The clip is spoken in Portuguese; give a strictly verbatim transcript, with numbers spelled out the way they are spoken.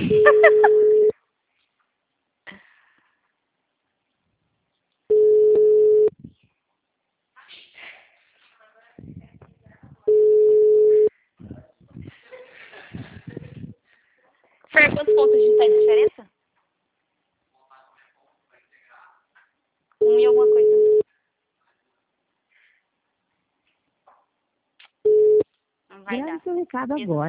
Fer, quantos pontos a gente tá de diferença? Um e alguma coisa. Não vai Grave dar. seu recado Mesmo agora.